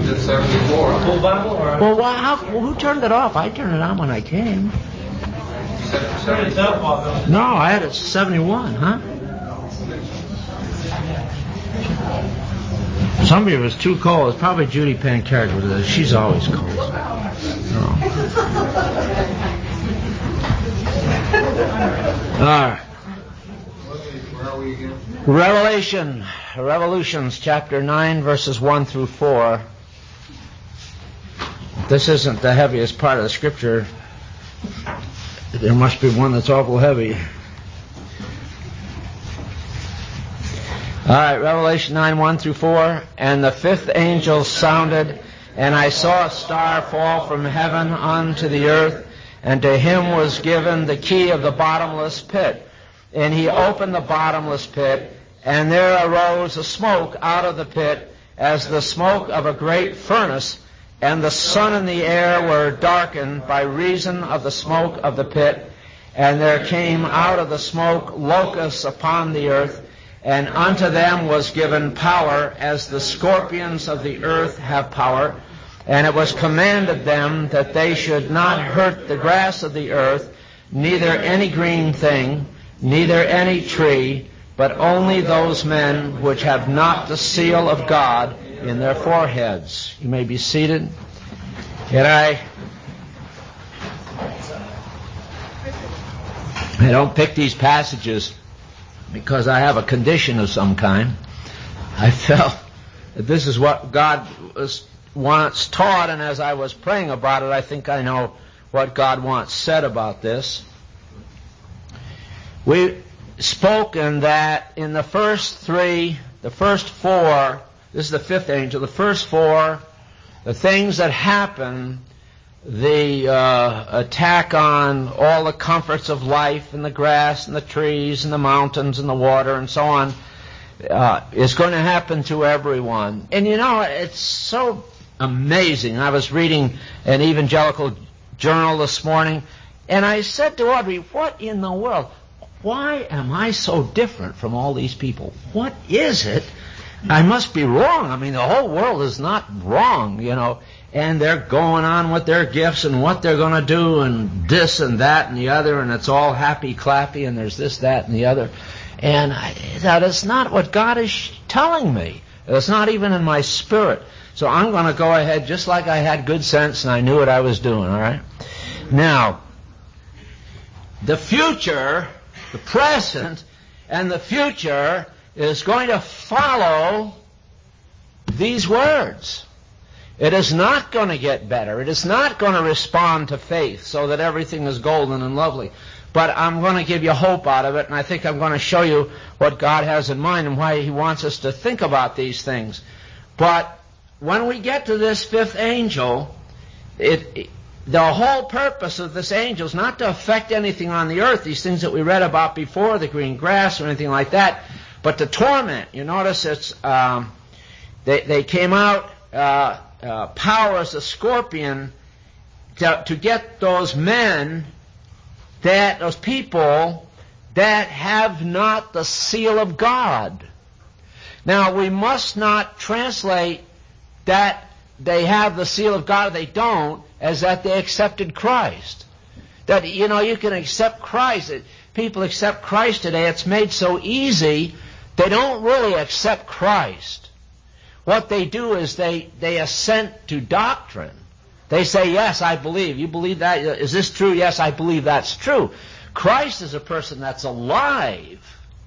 It's 74. Full Bible or? Well, who turned it off? I turned it on when I came. Turn it up off. No, I had it 71, huh? Somebody was too cold. It's probably Judy Pancard. She's always cold. No. All right. Where are we again? Revelations chapter 9, verses 1 through 4. This isn't the heaviest part of the scripture. There must be one that's awful heavy. All right, Revelation 9, 1 through 4. And the fifth angel sounded, and I saw a star fall from heaven unto the earth, and to him was given the key of the bottomless pit. And he opened the bottomless pit, and there arose a smoke out of the pit, as the smoke of a great furnace, and the sun and the air were darkened by reason of the smoke of the pit. And there came out of the smoke locusts upon the earth, and unto them was given power, as the scorpions of the earth have power. And it was commanded them that they should not hurt the grass of the earth, neither any green thing, neither any tree, but only those men which have not the seal of God in their foreheads. You may be seated. And I don't pick these passages because I have a condition of some kind. I felt that this is what God was once taught, and as I was praying about it, I think I know what God once said about this. We spoken that in the first four, this is the fifth angel, the first four, the things that happen, the attack on all the comforts of life and the grass and the trees and the mountains and the water and so on, is going to happen to everyone. And you know, it's so amazing. I was reading an evangelical journal this morning, and I said to Audrey, what in the world? Why am I so different from all these people? What is it? I must be wrong. I mean, the whole world is not wrong, you know. And they're going on with their gifts and what they're going to do and this and that and the other, and it's all happy-clappy, and there's this, that, and the other. And that is not what God is telling me. It's not even in my spirit. So I'm going to go ahead just like I had good sense and I knew what I was doing, all right? Now, the future, the present, and the future is going to follow these words. It is not going to get better. It is not going to respond to faith so that everything is golden and lovely. But I'm going to give you hope out of it, and I think I'm going to show you what God has in mind and why He wants us to think about these things. But when we get to this fifth angel, the whole purpose of this angel is not to affect anything on the earth, these things that we read about before, the green grass or anything like that, but to torment. You notice it's they came out power as a scorpion to get those men, those people that have not the seal of God. Now, we must not translate that they have the seal of God or they don't as that they accepted Christ. That, you know, you can accept Christ. People accept Christ today. It's made so easy. They don't really accept Christ. What they do is they assent to doctrine. They say, yes, I believe. You believe that? Is this true? Yes, I believe that's true. Christ is a person that's alive.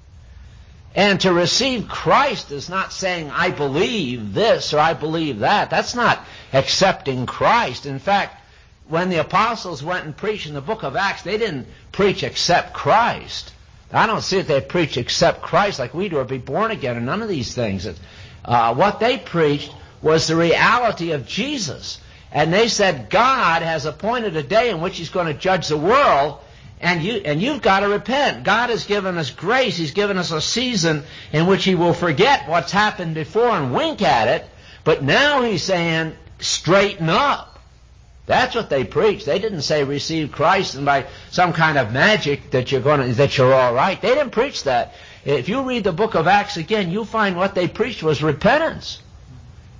And to receive Christ is not saying, I believe this or I believe that. That's not accepting Christ. In fact, when the apostles went and preached in the book of Acts, they didn't preach accept Christ. I don't see that they preach accept Christ like we do or be born again or none of these things. What they preached was the reality of Jesus. And they said God has appointed a day in which He's going to judge the world, and you've got to repent. God has given us grace. He's given us a season in which He will forget what's happened before and wink at it. But now He's saying, straighten up. That's what they preached. They didn't say receive Christ and by some kind of magic that you're all right. They didn't preach that. If you read the book of Acts again, you'll find what they preached was repentance.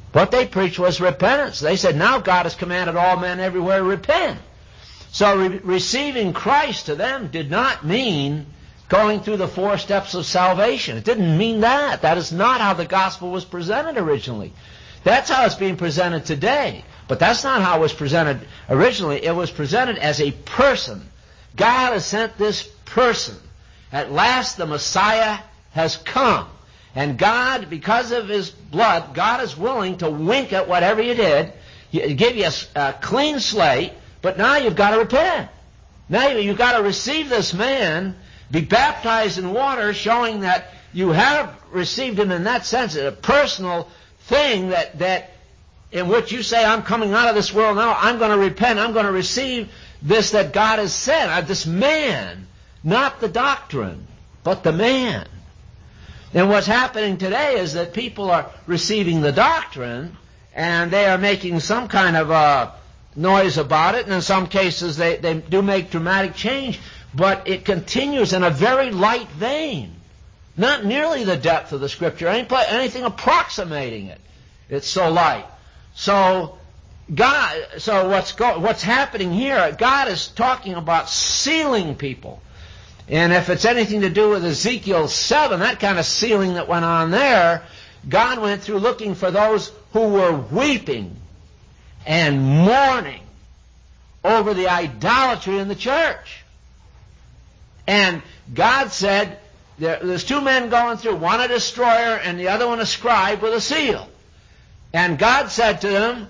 What they preached was repentance. They said, now God has commanded all men everywhere to repent. So receiving Christ to them did not mean going through the 4 steps of salvation. It didn't mean that. That is not how the gospel was presented originally. That's how it's being presented today. But that's not how it was presented originally. It was presented as a person. God has sent this person. At last the Messiah has come. And God, because of His blood, God is willing to wink at whatever you did, give you a clean slate, but now you've got to repent. Now you've got to receive this man, be baptized in water, showing that you have received Him in that sense, a personal thing that in which you say, I'm coming out of this world now, I'm going to repent, I'm going to receive this that God has said, this man, not the doctrine, but the man. And what's happening today is that people are receiving the doctrine, and they are making some kind of noise about it, and in some cases they do make dramatic change, but it continues in a very light vein. Not nearly the depth of the Scripture, anything approximating it. It's so light. So what's happening here, God is talking about sealing people. And if it's anything to do with Ezekiel 7, that kind of sealing that went on there, God went through looking for those who were weeping and mourning over the idolatry in the church. And God said, there's 2 men going through, one a destroyer and the other one a scribe with a seal. And God said to them,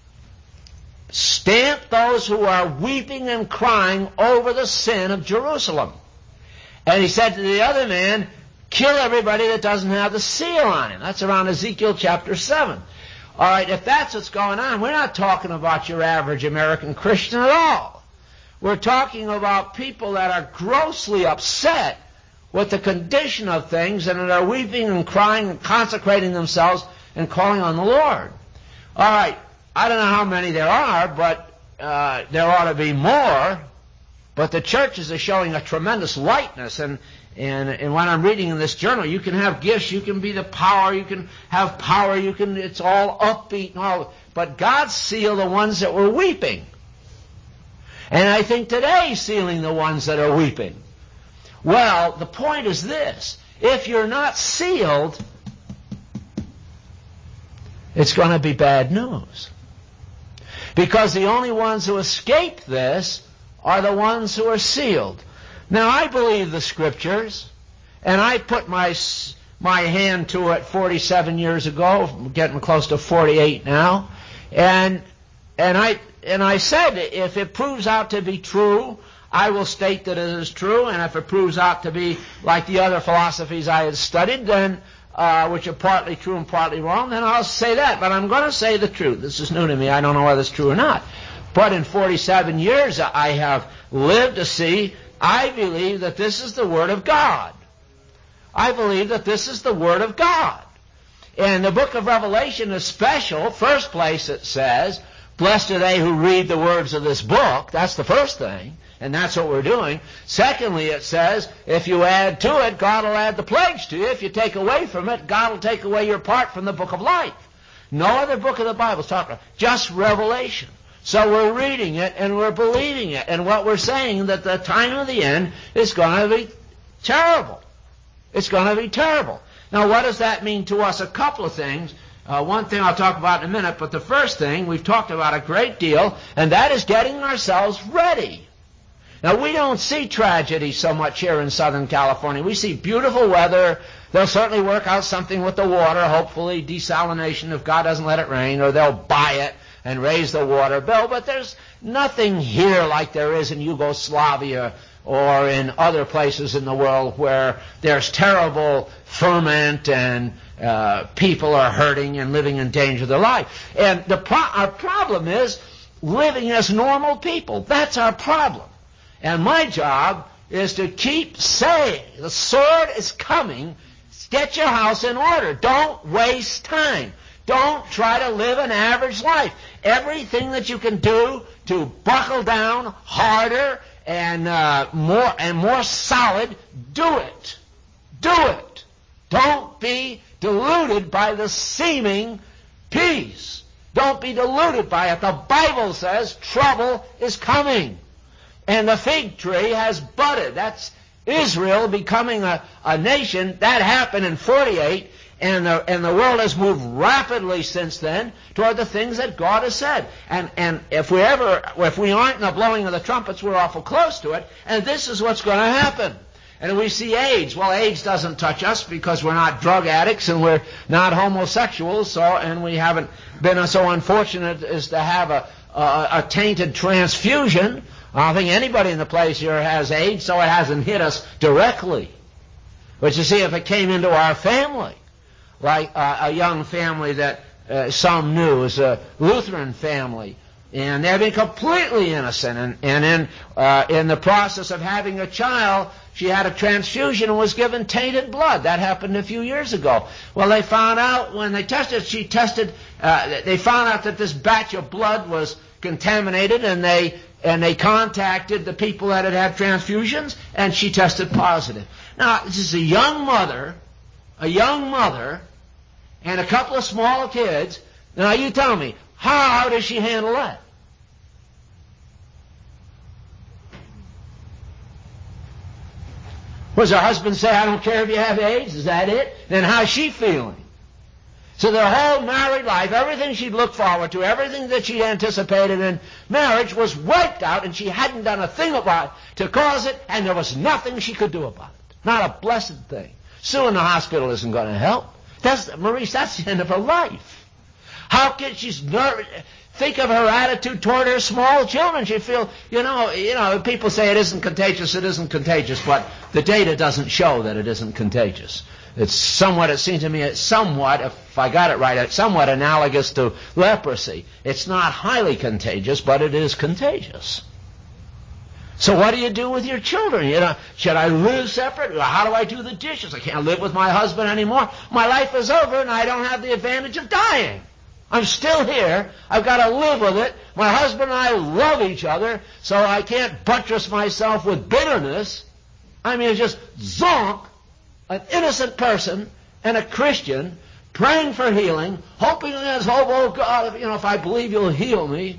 stamp those who are weeping and crying over the sin of Jerusalem. And He said to the other man, kill everybody that doesn't have the seal on him. That's around Ezekiel chapter 7. All right, if that's what's going on, we're not talking about your average American Christian at all. We're talking about people that are grossly upset with the condition of things and that are weeping and crying and consecrating themselves and calling on the Lord. All right, I don't know how many there are, but there ought to be more. But the churches are showing a tremendous lightness, and when I'm reading in this journal, you can have gifts, you can be the power, you can have power, it's all upbeat and all, but God sealed the ones that were weeping. And I think today He's sealing the ones that are weeping. Well, the point is this: if you're not sealed, it's going to be bad news. Because the only ones who escape this are the ones who are sealed. Now, I believe the Scriptures, and I put my hand to it 47 years ago, getting close to 48 now, and I said, if it proves out to be true, I will state that it is true, and if it proves out to be like the other philosophies I had studied, then which are partly true and partly wrong, then I'll say that. But I'm going to say the truth. This is new to me. I don't know whether it's true or not. But in 47 years I have lived to see, I believe that this is the Word of God. I believe that this is the Word of God. And the book of Revelation is special. First place it says, blessed are they who read the words of this book. That's the first thing. And that's what we're doing. Secondly, it says, if you add to it, God will add the plagues to you. If you take away from it, God will take away your part from the book of life. No other book of the Bible is talking about, just Revelation. So we're reading it and we're believing it. And what we're saying, that the time of the end is going to be terrible. It's going to be terrible. Now, what does that mean to us? A couple of things. One thing I'll talk about in a minute, but the first thing we've talked about a great deal, and that is getting ourselves ready. Now, we don't see tragedy so much here in Southern California. We see beautiful weather. They'll certainly work out something with the water, hopefully desalination if God doesn't let it rain, or they'll buy it and raise the water bill. But there's nothing here like there is in Yugoslavia or in other places in the world where there's terrible ferment and people are hurting and living in danger of their life. And our problem is living as normal people. That's our problem. And my job is to keep saying, the sword is coming. Get your house in order. Don't waste time. Don't try to live an average life. Everything that you can do to buckle down harder and more solid, do it. Do it. Don't be deluded by the seeming peace. Don't be deluded by it. The Bible says trouble is coming. And the fig tree has budded. That's Israel becoming a nation. That happened in 48, and the world has moved rapidly since then toward the things that God has said. And if we aren't in the blowing of the trumpets, we're awful close to it. And this is what's going to happen. And we see AIDS. Well, AIDS doesn't touch us because we're not drug addicts and we're not homosexuals, and we haven't been so unfortunate as to have a tainted transfusion. I don't think anybody in the place here has AIDS, so it hasn't hit us directly. But you see, if it came into our family, like a young family that some knew is a Lutheran family, and they've been completely innocent, and in the process of having a child, she had a transfusion and was given tainted blood. That happened a few years ago. Well, they found out when they tested, they found out that this batch of blood was contaminated, and they contacted the people that had had transfusions, and she tested positive. Now, this is a young mother, and a couple of small kids. Now, you tell me, how does she handle that? Was her husband say, I don't care if you have AIDS? Is that it? Then how's she feeling? So their whole married life, everything she'd looked forward to, everything that she anticipated in marriage was wiped out, and she hadn't done a thing about it to cause it, and there was nothing she could do about it. Not a blessed thing. Suing the hospital isn't going to help. Maurice, that's the end of her life. How can she's nervous? Think of her attitude toward her small children. She'd feel, people say it isn't contagious, but the data doesn't show that it isn't contagious. It seems to me, if I got it right, it's somewhat analogous to leprosy. It's not highly contagious, but it is contagious. So what do you do with your children? Should I live separate? How do I do the dishes? I can't live with my husband anymore. My life is over, and I don't have the advantage of dying. I'm still here. I've got to live with it. My husband and I love each other, so I can't buttress myself with bitterness. I mean, it's just zonk. An innocent person and a Christian praying for healing, hoping against hope, oh God, if I believe you'll heal me.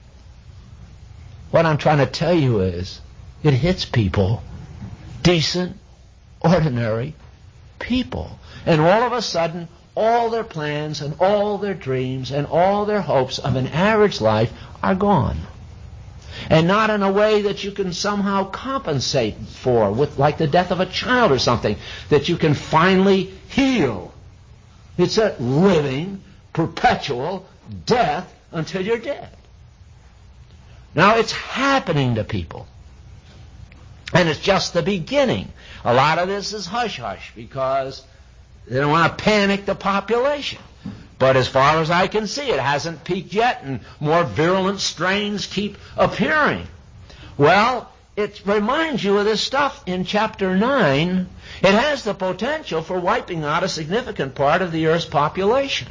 What I'm trying to tell you is, it hits people, decent, ordinary people. And all of a sudden, all their plans and all their dreams and all their hopes of an average life are gone. And not in a way that you can somehow compensate for, like the death of a child or something, that you can finally heal. It's a living, perpetual death until you're dead. Now, it's happening to people. And it's just the beginning. A lot of this is hush-hush because they don't want to panic the population. But as far as I can see, it hasn't peaked yet, and more virulent strains keep appearing. Well, it reminds you of this stuff in chapter 9. It has the potential for wiping out a significant part of the earth's population.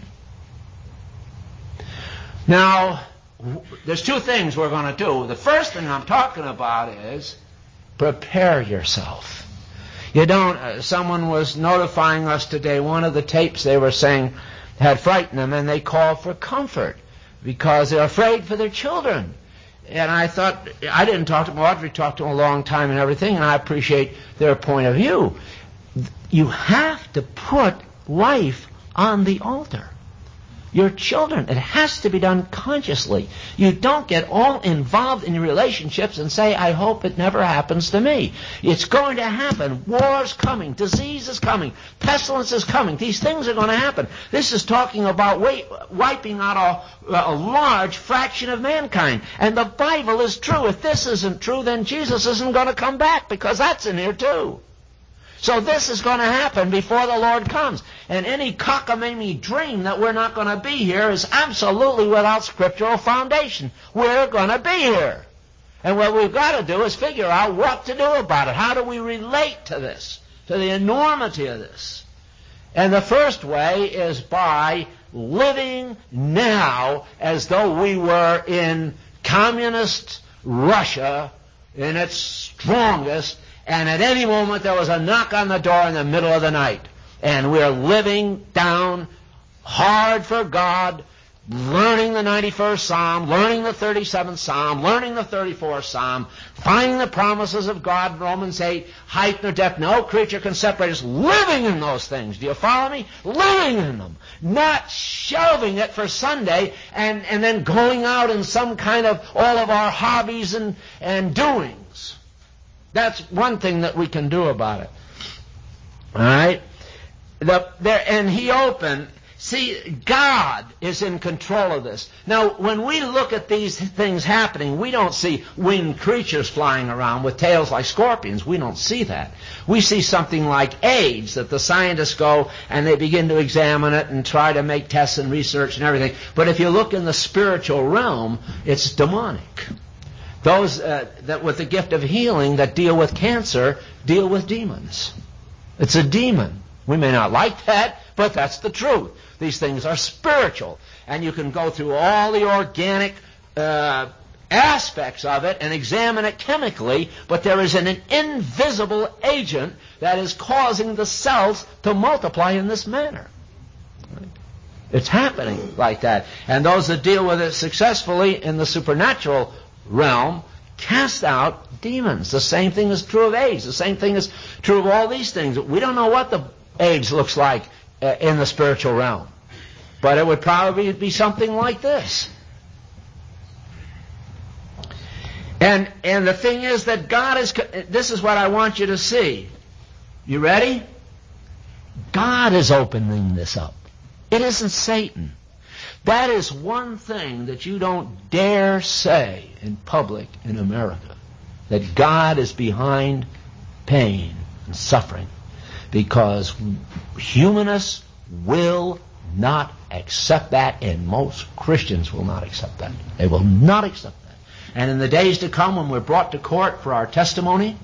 Now, there's two things we're going to do. The first thing I'm talking about is prepare yourself. Someone was notifying us today, one of the tapes they were saying had frightened them, and they called for comfort because they're afraid for their children. And I thought, I didn't talk to them. Audrey talked to them a long time and everything, and I appreciate their point of view. You have to put life on the altar. Your children, it has to be done consciously. You don't get all involved in your relationships and say, I hope it never happens to me. It's going to happen. War's coming. Disease is coming. Pestilence is coming. These things are going to happen. This is talking about wiping out a large fraction of mankind. And the Bible is true. If this isn't true, then Jesus isn't going to come back, because that's in here too. So this is going to happen before the Lord comes. And any cockamamie dream that we're not going to be here is absolutely without scriptural foundation. We're going to be here. And what we've got to do is figure out what to do about it. How do we relate to this, to the enormity of this? And the first way is by living now as though we were in communist Russia in its strongest, and at any moment there was a knock on the door in the middle of the night. And we're living down hard for God, learning the 91st Psalm, learning the 37th Psalm, learning the 34th Psalm, finding the promises of God, Romans 8, height nor depth, no creature can separate us, living in those things. Do you follow me? Living in them. Not shelving it for Sunday and then going out in some kind of all of our hobbies and doings. That's one thing that we can do about it. All right? And he opened... See, God is in control of this. Now, when we look at these things happening, we don't see winged creatures flying around with tails like scorpions. We don't see that. We see something like AIDS, that the scientists go and they begin to examine it and try to make tests and research and everything. But if you look in the spiritual realm, it's demonic. Those that with the gift of healing that deal with cancer deal with demons. It's a demon. We may not like that, but that's the truth. These things are spiritual. And you can go through all the organic aspects of it and examine it chemically, but there is an invisible agent that is causing the cells to multiply in this manner. It's happening like that. And those that deal with it successfully in the supernatural realm cast out demons. The same thing is true of AIDS. The same thing is true of all these things. We don't know what the AIDS looks like in the spiritual realm, but it would probably be something like this. And the thing is that God is... This is what I want you to see. You ready? God is opening this up. It isn't Satan. That is one thing that you don't dare say in public in America, that God is behind pain and suffering, because humanists will not accept that, and most Christians will not accept that. They will not accept that. And in the days to come, when we're brought to court for our testimony,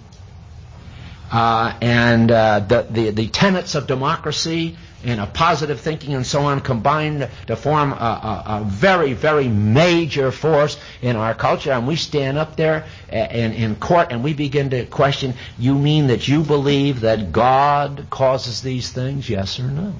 and the tenets of democracy and a positive thinking and so on combined to form a very, very major force in our culture, and we stand up there in court and we begin to question, you mean that you believe that God causes these things, yes or no?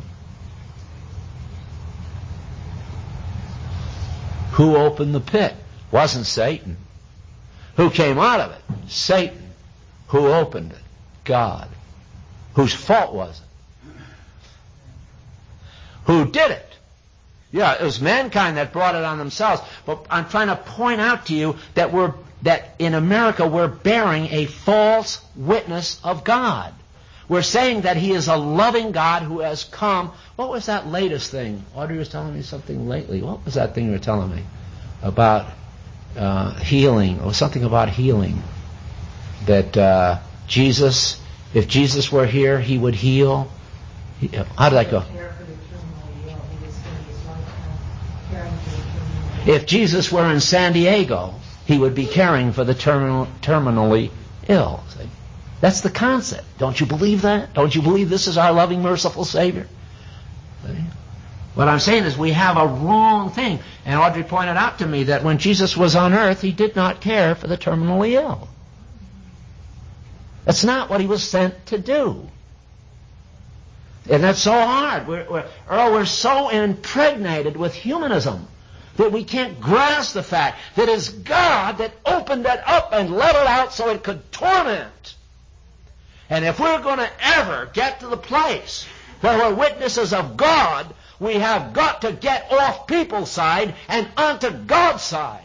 Who opened the pit? Wasn't Satan. Who came out of it? Satan. Who opened it? God. Whose fault was it? Who did it? Yeah, it was mankind that brought it on themselves. But I'm trying to point out to you that in America we're bearing a false witness of God. We're saying that He is a loving God who has come. What was that latest thing? Audrey was telling me something lately. What was that thing you were telling me about healing, or something about healing? That Jesus, if Jesus were here, He would heal. How did that go? If Jesus were in San Diego, He would be caring for the terminally ill. See? That's the concept. Don't you believe that? Don't you believe this is our loving, merciful Savior? See? What I'm saying is we have a wrong thing. And Audrey pointed out to me that when Jesus was on earth, He did not care for the terminally ill. That's not what He was sent to do. And that's so hard. We're so impregnated with humanism that we can't grasp the fact that it's God that opened it up and let it out so it could torment. And if we're going to ever get to the place where we're witnesses of God, we have got to get off people's side and onto God's side.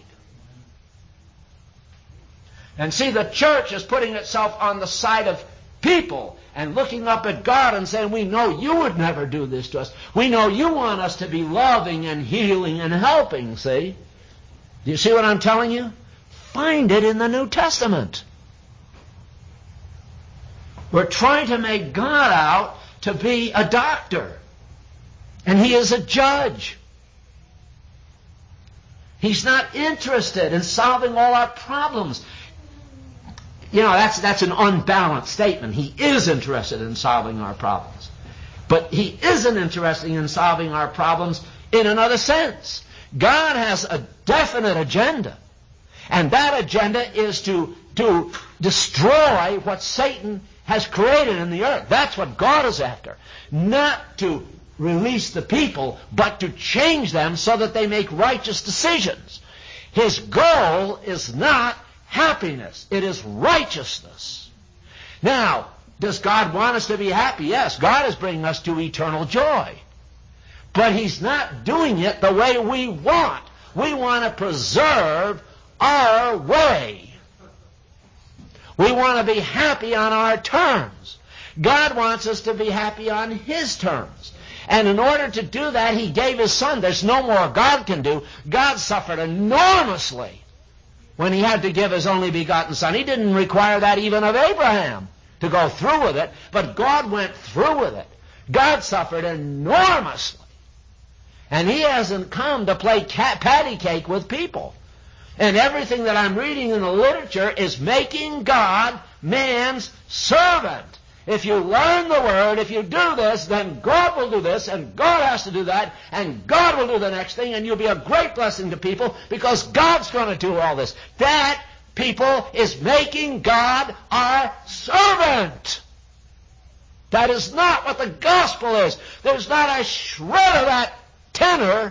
And see, the church is putting itself on the side of people and looking up at God and saying, we know You would never do this to us. We know You want us to be loving and healing and helping, see? Do you see what I'm telling you? Find it in the New Testament. We're trying to make God out to be a doctor. And He is a judge. He's not interested in solving all our problems. You know, that's an unbalanced statement. He is interested in solving our problems. But He isn't interested in solving our problems in another sense. God has a definite agenda. And that agenda is to destroy what Satan has created in the earth. That's what God is after. Not to release the people, but to change them so that they make righteous decisions. His goal is not happiness. It is righteousness. Now, does God want us to be happy? Yes, God is bringing us to eternal joy. But He's not doing it the way we want. We want to preserve our way. We want to be happy on our terms. God wants us to be happy on His terms. And in order to do that, He gave His Son. There's no more God can do. God suffered enormously when He had to give His only begotten Son. He didn't require that even of Abraham to go through with it, but God went through with it. God suffered enormously. And He hasn't come to play patty cake with people. And everything that I'm reading in the literature is making God man's servant. If you learn the Word, if you do this, then God will do this, and God has to do that, and God will do the next thing, and you'll be a great blessing to people because God's going to do all this. That, people, is making God our servant. That is not what the gospel is. There's not a shred of that tenor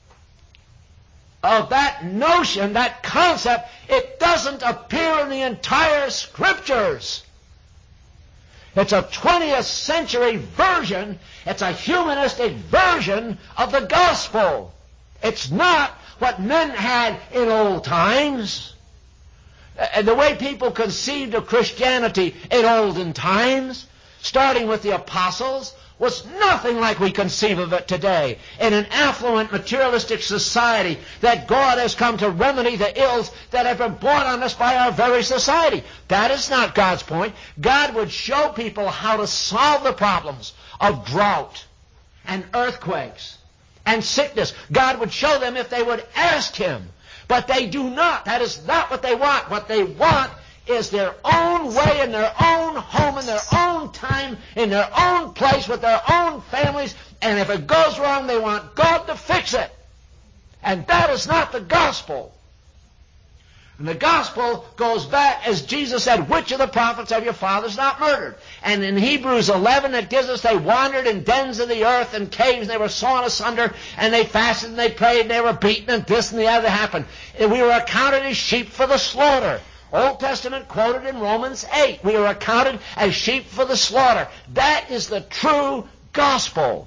of that notion, that concept. It doesn't appear in the entire Scriptures. It's a 20th century version. It's a humanistic version of the gospel. It's not what men had in old times. The way people conceived of Christianity in olden times, starting with the apostles, was nothing like we conceive of it today. In an affluent, materialistic society, that God has come to remedy the ills that have been brought on us by our very society. That is not God's point. God would show people how to solve the problems of drought and earthquakes and sickness. God would show them if they would ask Him. But they do not. That is not what they want. What they want is their own way, in their own home, in their own time, in their own place, with their own families. And if it goes wrong, they want God to fix it. And that is not the gospel. And the gospel goes back, as Jesus said, which of the prophets have your fathers not murdered? And in Hebrews 11, it gives us they wandered in dens of the earth and caves, and they were sawn asunder, and they fasted, and they prayed, and they were beaten, and this and the other happened. And we were accounted as sheep for the slaughter. Old Testament quoted in Romans 8. We are accounted as sheep for the slaughter. That is the true gospel.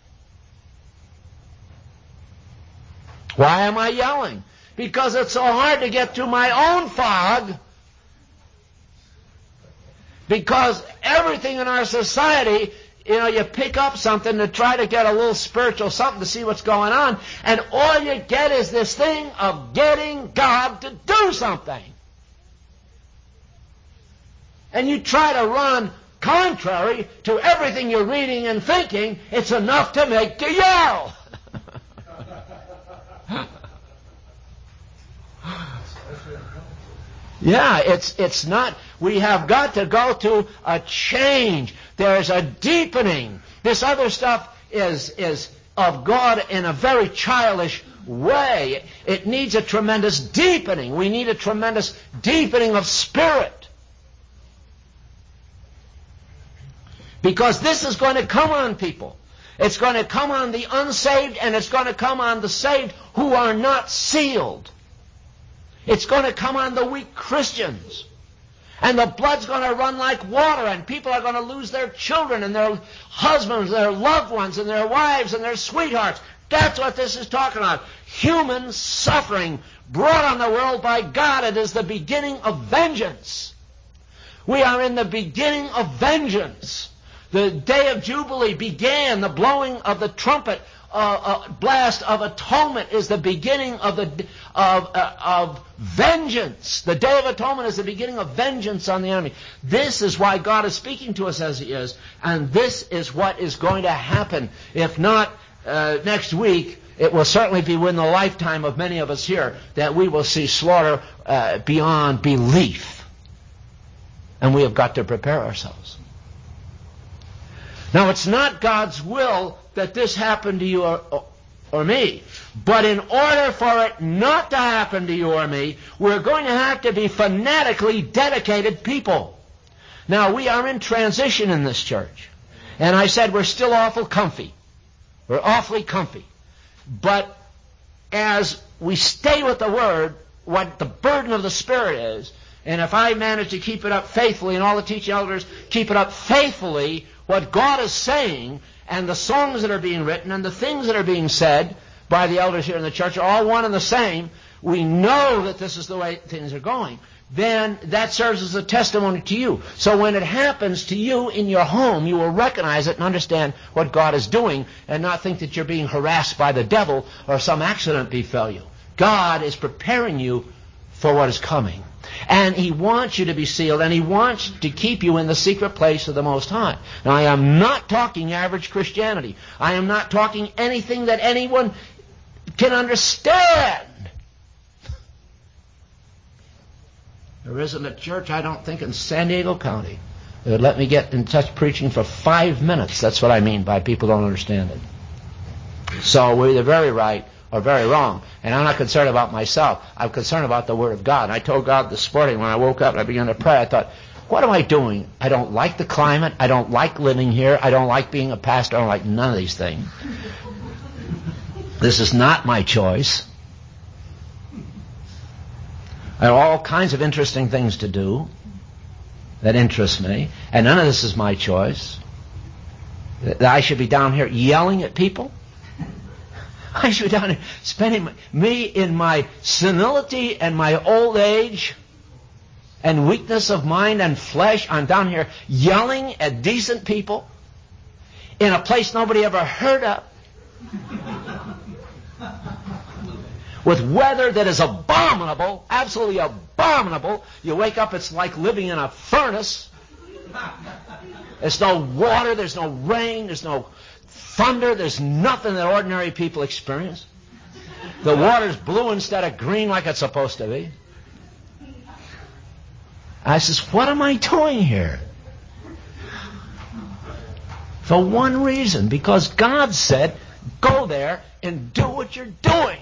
Why am I yelling? Because it's so hard to get through my own fog. Because everything in our society, you pick up something to try to get a little spiritual something to see what's going on, and all you get is this thing of getting God to do something. And you try to run contrary to everything you're reading and thinking, it's enough to make you yell. Yeah, it's not. We have got to go to a change. There's a deepening. This other stuff is of God in a very childish way. It needs a tremendous deepening. We need a tremendous deepening of spirit. Because this is going to come on people. It's going to come on the unsaved, and it's going to come on the saved who are not sealed. It's going to come on the weak Christians. And the blood's going to run like water, and people are going to lose their children and their husbands, their loved ones, and their wives and their sweethearts. That's what this is talking about. Human suffering brought on the world by God. It is the beginning of vengeance. We are in the beginning of vengeance. The day of Jubilee began. The blowing of the trumpet blast of atonement is the beginning of vengeance. The Day of Atonement is the beginning of vengeance on the enemy. This is why God is speaking to us as He is, and this is what is going to happen. If not next week, it will certainly be within the lifetime of many of us here that we will see slaughter beyond belief. And we have got to prepare ourselves. Now, it's not God's will that this happen to you or me. But in order for it not to happen to you or me, we're going to have to be fanatically dedicated people. Now, we are in transition in this church. And I said we're still awful comfy. We're awfully comfy. But as we stay with the Word, what the burden of the Spirit is, and if I manage to keep it up faithfully, and all the teaching elders keep it up faithfully, what God is saying, and the songs that are being written, and the things that are being said by the elders here in the church are all one and the same, we know that this is the way things are going, then that serves as a testimony to you. So when it happens to you in your home, you will recognize it and understand what God is doing, and not think that you're being harassed by the devil or some accident befell you. God is preparing you for what is coming. And He wants you to be sealed, and He wants to keep you in the secret place of the Most High. Now, I am not talking average Christianity. I am not talking anything that anyone can understand. There isn't a church, I don't think, in San Diego County that would let me get in touch preaching for 5 minutes. That's what I mean by people don't understand it. So we're either very right or very wrong. And I'm not concerned about myself. I'm concerned about the Word of God. And I told God this morning when I woke up and I began to pray, I thought, what am I doing? I don't like the climate. I don't like living here. I don't like being a pastor. I don't like none of these things. This is not my choice. I have all kinds of interesting things to do that interest me, and none of this is my choice. That I should be down here yelling at people? I should be down here spending me in my senility and my old age and weakness of mind and flesh. I'm down here yelling at decent people in a place nobody ever heard of, with weather that is abominable, absolutely abominable. You wake up, it's like living in a furnace. There's no water, there's no rain, there's no thunder, there's nothing that ordinary people experience. The water's blue instead of green like it's supposed to be. I says, what am I doing here? For one reason, because God said, go there and do what you're doing.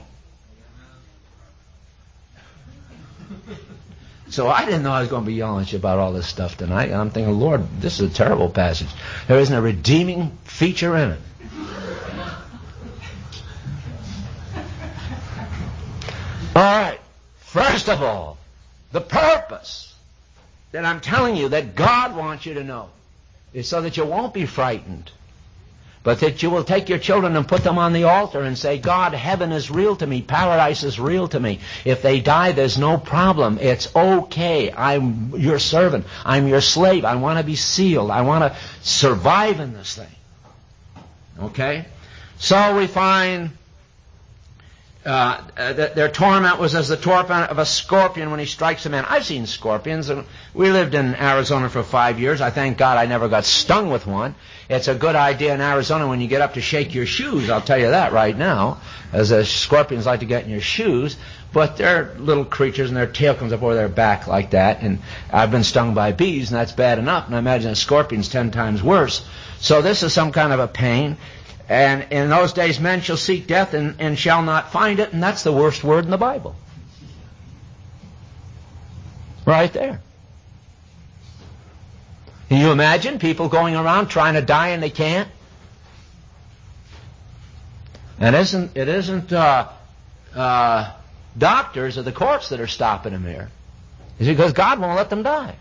So I didn't know I was going to be yelling at you about all this stuff tonight. I'm thinking, Lord, this is a terrible passage. There isn't a redeeming feature in it. All right. First of all, the purpose that I'm telling you that God wants you to know is so that you won't be frightened, but that you will take your children and put them on the altar and say, God, heaven is real to me. Paradise is real to me. If they die, there's no problem. It's okay. I'm your servant. I'm your slave. I want to be sealed. I want to survive in this thing. Okay? So we find that their torment was as the torment of a scorpion when he strikes a man. I've seen scorpions, and we lived in Arizona for 5 years. I thank God I never got stung with one. It's a good idea in Arizona when you get up to shake your shoes. I'll tell you that right now, as the scorpions like to get in your shoes. But they're little creatures, and their tail comes up over their back like that. And I've been stung by bees, and that's bad enough. And I imagine a scorpion's 10 times worse. So this is some kind of a pain. And in those days men shall seek death and shall not find it. And that's the worst word in the Bible. Right there. Can you imagine people going around trying to die and they can't? And it isn't doctors or the courts that are stopping them here. It's because God won't let them die.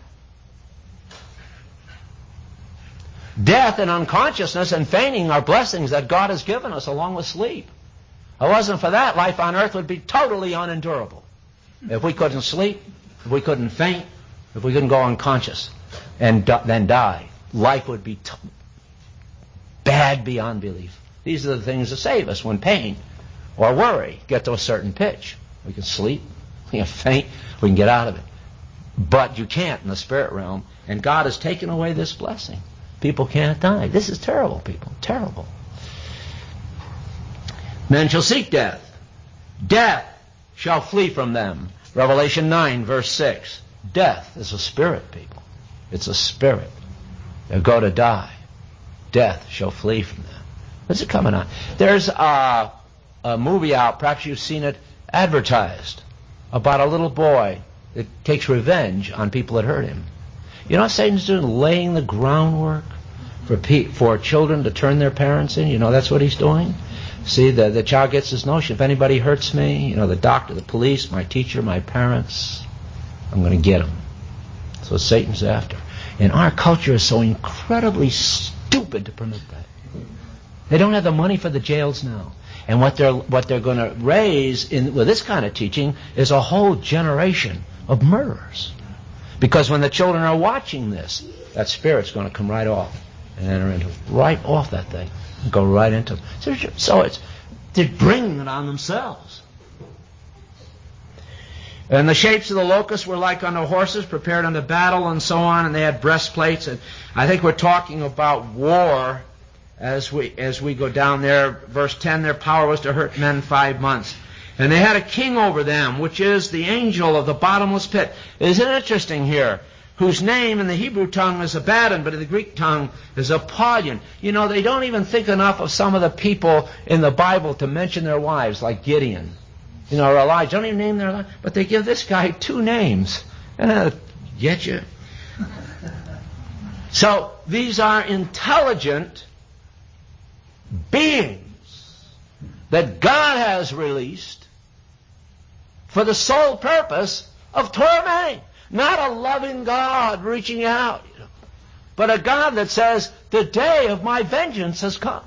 Death and unconsciousness and fainting are blessings that God has given us along with sleep. If it wasn't for that, life on earth would be totally unendurable. If we couldn't sleep, if we couldn't faint, if we couldn't go unconscious and then die, life would be bad beyond belief. These are the things that save us when pain or worry get to a certain pitch. We can sleep, we can faint, we can get out of it. But you can't in the spirit realm, and God has taken away this blessing. People can't die. This is terrible, people. Terrible. Men shall seek death. Death shall flee from them. Revelation 9, verse 6. Death is a spirit, people. It's a spirit. They'll go to die. Death shall flee from them. What's it coming on? There's a movie out, perhaps you've seen it advertised, about a little boy that takes revenge on people that hurt him. You know what Satan's doing? Laying the groundwork for children to turn their parents in. You know, that's what he's doing. See, the child gets this notion, if anybody hurts me, you know, the doctor, the police, my teacher, my parents, I'm going to get them. That's what Satan's after. And our culture is so incredibly stupid to permit that. They don't have the money for the jails now. And what they're going to raise with this kind of teaching is a whole generation of murderers. Because when the children are watching this, that spirit's going to come right off and enter right off that thing and go right into them. So they're bringing it on themselves. And the shapes of the locusts were like unto horses prepared unto battle and so on, and they had breastplates. And I think we're talking about war as we go down there. Verse 10, their power was to hurt men 5 months. And they had a king over them, which is the angel of the bottomless pit. Isn't it interesting here? Whose name in the Hebrew tongue is Abaddon, but in the Greek tongue is Apollyon. You know, they don't even think enough of some of the people in the Bible to mention their wives, like Gideon. You know, or Elijah. Don't even name their life, but they give this guy 2 names. Get you? So these are intelligent beings that God has released for the sole purpose of tormenting. Not a loving God reaching out, you know, but a God that says, the day of my vengeance has come.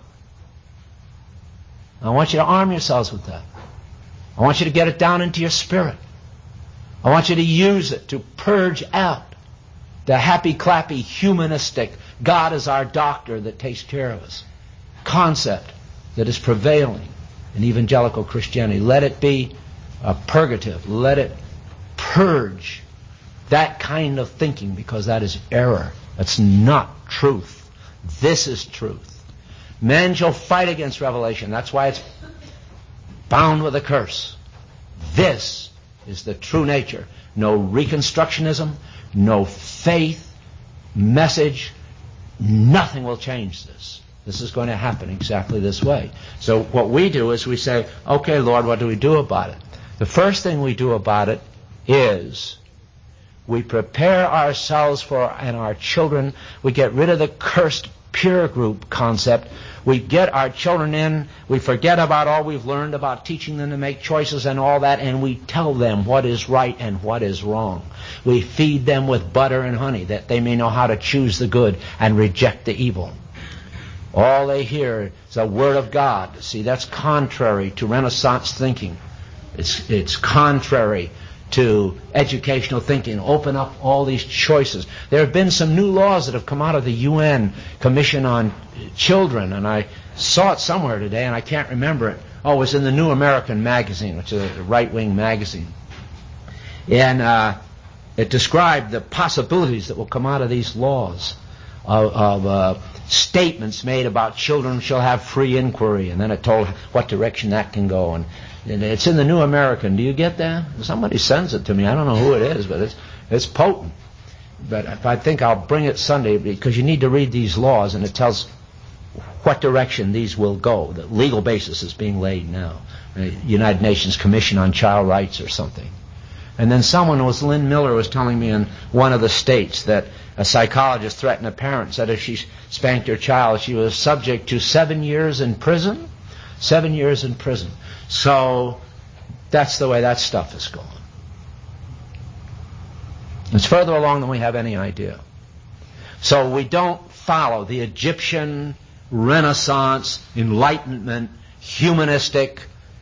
I want you to arm yourselves with that. I want you to get it down into your spirit. I want you to use it to purge out the happy-clappy, humanistic, God is our doctor that takes care of us concept that is prevailing in evangelical Christianity. Let it be a purgative. Let it purge that kind of thinking, because that is error. That's not truth. This is truth. Men shall fight against revelation. That's why it's bound with a curse. This is the true nature. No reconstructionism, no faith message. Nothing will change this. This is going to happen exactly this way. So what we do is we say, okay, Lord, what do we do about it? The first thing we do about it is we prepare ourselves for, and our children, we get rid of the cursed peer group concept. We get our children in, we forget about all we've learned about teaching them to make choices and all that, and we tell them what is right and what is wrong. We feed them with butter and honey that they may know how to choose the good and reject the evil. All they hear is the Word of God. See, that's contrary to Renaissance thinking. It's contrary to educational thinking. Open up all these choices. There have been some new laws that have come out of the UN Commission on Children, and I saw it somewhere today, and I can't remember it. Oh, it was in the New American Magazine, which is a right-wing magazine. And it described the possibilities that will come out of these laws of statements made about children shall have free inquiry, and then it told what direction that can go. And it's in the New American. Do you get that? Somebody sends it to me. I don't know who it is, but it's potent. But I think I'll bring it Sunday, because you need to read these laws, and it tells what direction these will go. The legal basis is being laid now. The United Nations Commission on Child Rights or something. And then Lynn Miller was telling me in one of the states that a psychologist threatened a parent, said if she spanked her child, she was subject to 7 years in prison. 7 years in prison. So that's the way that stuff is going. It's further along than we have any idea. So we don't follow the Egyptian Renaissance, Enlightenment, humanistic,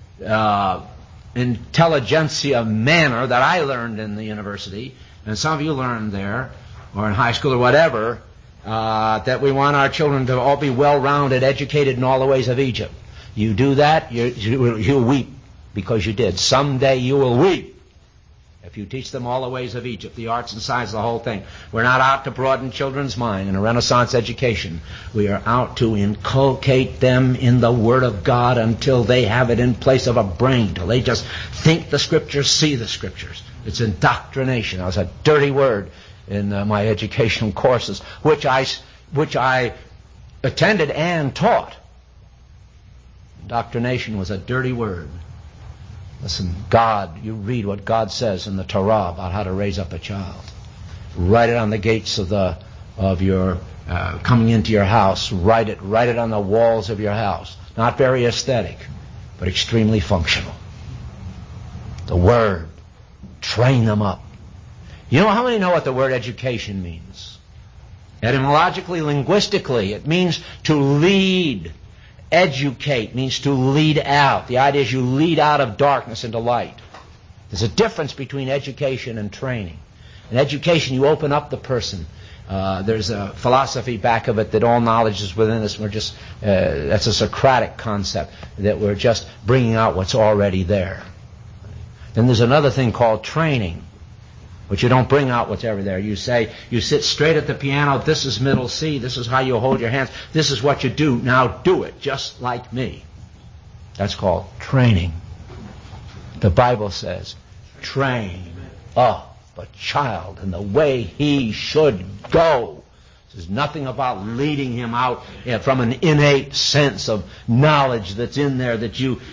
intelligentsia manner that I learned in the university, and some of you learned there, or in high school or whatever, that we want our children to all be well-rounded, educated in all the ways of Egypt. You do that, you'll weep because you did. Someday you will weep if you teach them all the ways of Egypt, the arts and sciences, the whole thing. We're not out to broaden children's mind in a Renaissance education. We are out to inculcate them in the Word of God until they have it in place of a brain, till they just think the Scriptures, see the Scriptures. It's indoctrination. That was a dirty word in my educational courses, which I attended and taught. Indoctrination was a dirty word. Listen, God, you read what God says in the Torah about how to raise up a child. Write it on the gates of your coming into your house, write it on the walls of your house. Not very aesthetic, but extremely functional. The Word. Train them up. You know, how many know what the word education means? Etymologically, linguistically, it means to lead. Educate means to lead out. The idea is you lead out of darkness into light. There's a difference between education and training. In education, you open up the person. There's a philosophy back of it that all knowledge is within us. We're just that's a Socratic concept, that we're just bringing out what's already there. Then there's another thing called training, but you don't bring out what's ever there. You say, you sit straight at the piano, this is middle C, this is how you hold your hands, this is what you do, now do it, just like me. That's called training. The Bible says, train up a child in the way he should go. There's nothing about leading him out from an innate sense of knowledge that's in there that you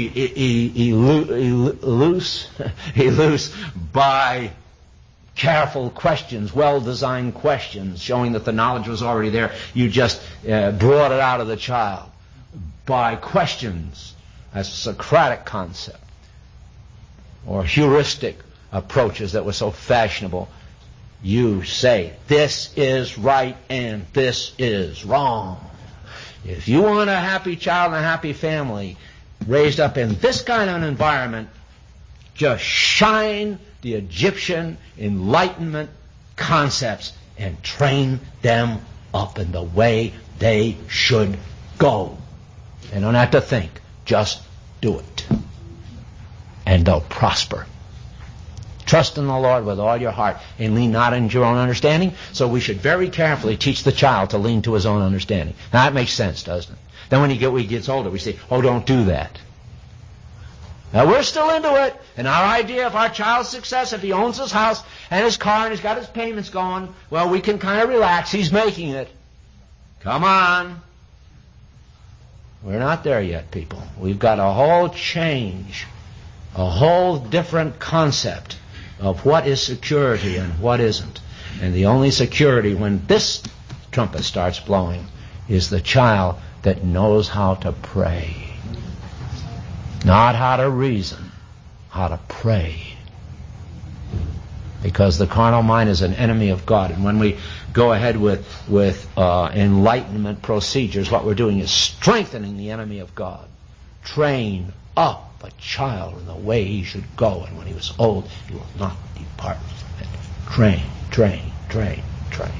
eluce by careful questions, well-designed questions, showing that the knowledge was already there. You just brought it out of the child by questions. That's a Socratic concept. Or heuristic approaches that were so fashionable. You say, this is right and this is wrong. If you want a happy child and a happy family raised up in this kind of an environment, just shine the Egyptian Enlightenment concepts and train them up in the way they should go. They don't have to think. Just do it. And they'll prosper. Trust in the Lord with all your heart and lean not into your own understanding. So we should very carefully teach the child to lean to his own understanding. Now that makes sense, doesn't it? Then when he gets older, we say, oh, don't do that. Now we're still into it. And our idea of our child's success, if he owns his house and his car and he's got his payments going, well, we can kind of relax. He's making it. Come on. We're not there yet, people. We've got a whole change, a whole different concept of what is security and what isn't. And the only security when this trumpet starts blowing is the child that knows how to pray. Not how to reason, how to pray. Because the carnal mind is an enemy of God. And when we go ahead with enlightenment procedures, what we're doing is strengthening the enemy of God. Train up a child in the way he should go, and when he was old, he will not depart from it. Train, train, train, train.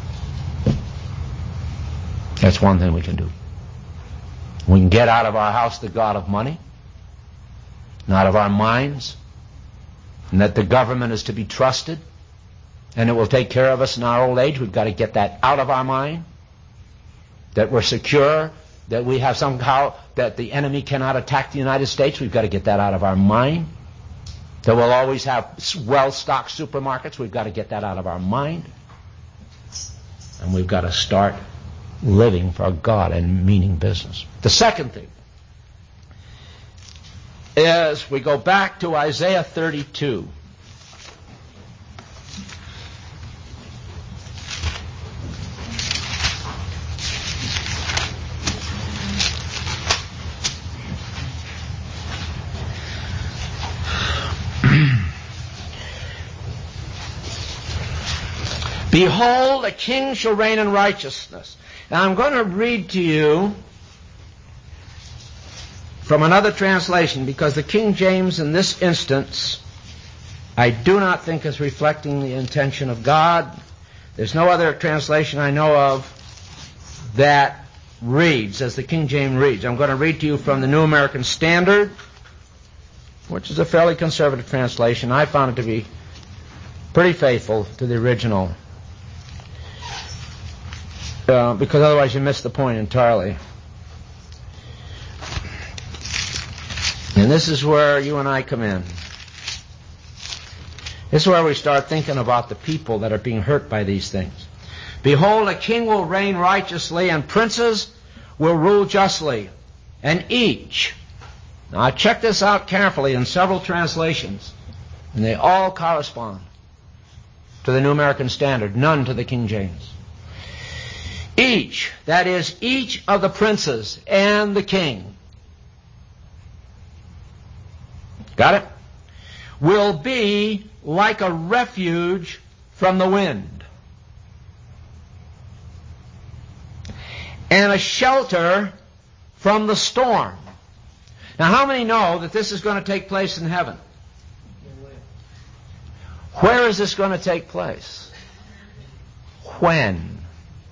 That's one thing we can do. We can get out of our house the god of money, and out of our minds, and that the government is to be trusted, and it will take care of us in our old age. We've got to get that out of our mind, that we're secure, that we have somehow, that the enemy cannot attack the United States. We've got to get that out of our mind. That we'll always have well-stocked supermarkets. We've got to get that out of our mind. And we've got to start living for God and meaning business. The second thing is we go back to Isaiah 32. Behold, a king shall reign in righteousness. Now I'm going to read to you from another translation, because the King James in this instance I do not think is reflecting the intention of God. There's no other translation I know of that reads as the King James reads. I'm going to read to you from the New American Standard, which is a fairly conservative translation. I found it to be pretty faithful to the original, because otherwise you miss the point entirely. And this is where you and I come in. This is where we start thinking about the people that are being hurt by these things. Behold, a king will reign righteously, and princes will rule justly, and each. Now, I checked this out carefully in several translations, and they all correspond to the New American Standard, none to the King James. Each, that is, each of the princes and the king, got it? Will be like a refuge from the wind and a shelter from the storm. Now, how many know that this is going to take place in heaven? Where is this going to take place? When?